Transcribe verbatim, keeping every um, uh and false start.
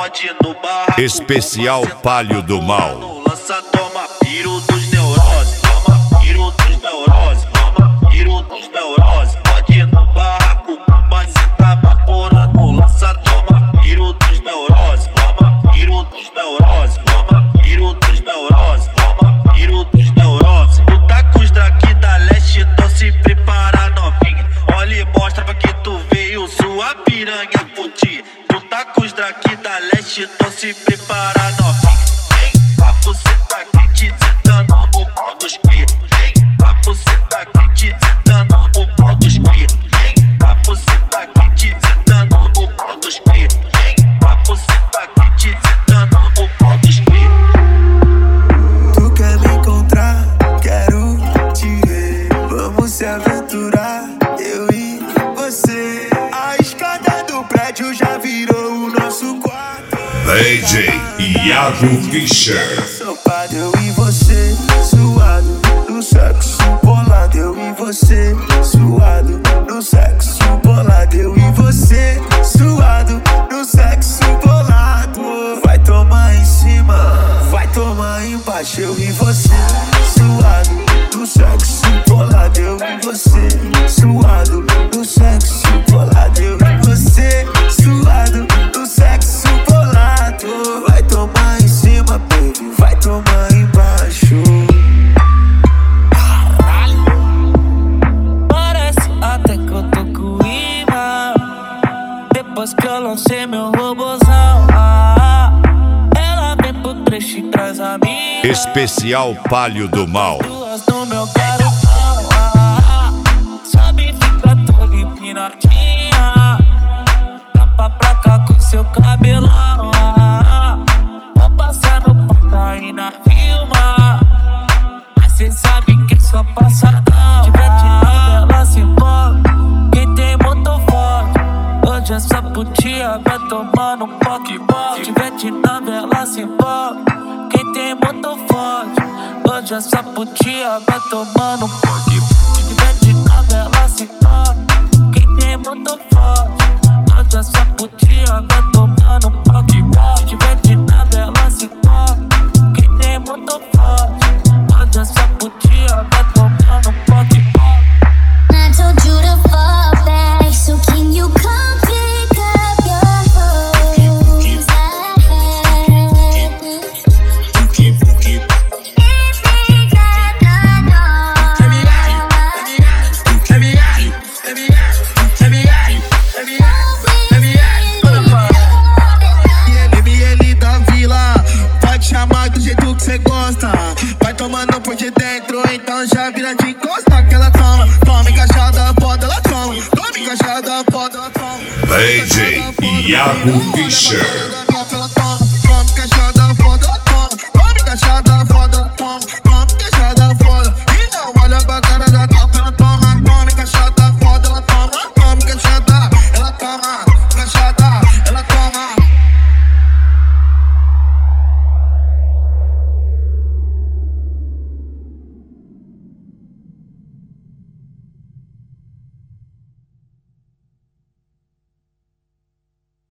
pode no barraco. Especial Palio do Mal. No lança toma piro dos neuroses. Toma piro dos neuroses. Toma piro dos neuroses. Pode no barraco, mas cê tá vaporando. No lança toma piro dos neuroses. Toma piro dos neuroses. Toma piro dos neuroses. Toma piro dos neuroses. Tu tá com os draki da leste, então se prepara novinha. Olha e mostra pra que tu veio sua piranha curtir. Tu tá com os draki da leste, então se prepara novinha. Vem, pra você tá aqui te dizendo o pau dos cria. Vem, pra você tá aqui te dizendo o pau dos cria. Vem, pra você tá aqui te dizendo o pau dos cria. Vem, pra você tá aqui te dizendo o pau dos cria. Tu quer me encontrar? Quero te ver. Vamos se aventurar, eu e você. A escada do prédio já virou o nosso quarto. D J Iago Fischer. Sopado, eu e você, suado no sexo bolado. Eu e você, suado no sexo bolado. Eu e você, suado no sexo bolado. Vai tomar em cima, vai tomar embaixo. Eu e você, suado no sexo bolado. Eu e você, suado no sexo bolado. Eu e você, suado no sexo bolado. Vai tomar em cima, baby, vai tomar embaixo. Parece até que eu tô com imã. Depois que eu lancei meu robozão, ah, ela vem por trecho e traz a minha. Especial Palio do Mal. Duas no meu garotão, ah, sabe ficar toda empinadinha. Tapa pra cá com seu cabelão, ah, vou passar no porta e na filma. Mas cê sabe que é só passadão. Tiver tirando ela se envolve. Quem tem motor forte, hoje essa putinha vai tomando um poque-poque. Tiver tirando ela se envolve. Quem tem motor forte, hoje essa putinha vai tomando um poque-poque. Tiver tirando ela se envolve. Quem tem motor forte, hoje essa putinha vai tomando um poque-poque. Tiver tirando ela se envolve. Quem tem motor forte, hoje essa putinha vai tomando um poque-poque. I told you to fall back, so can you come pick up your clothes? Baby, ele da vila, pode chamar do jeito que cê gosta. Vai tomando por de dentro, então já vira de costa. Que ela toma, toma encaixada, foda, ela toma. Toma encaixada, foda, ela toma. D J Iago Fischer. Ela toma, toma encaixada.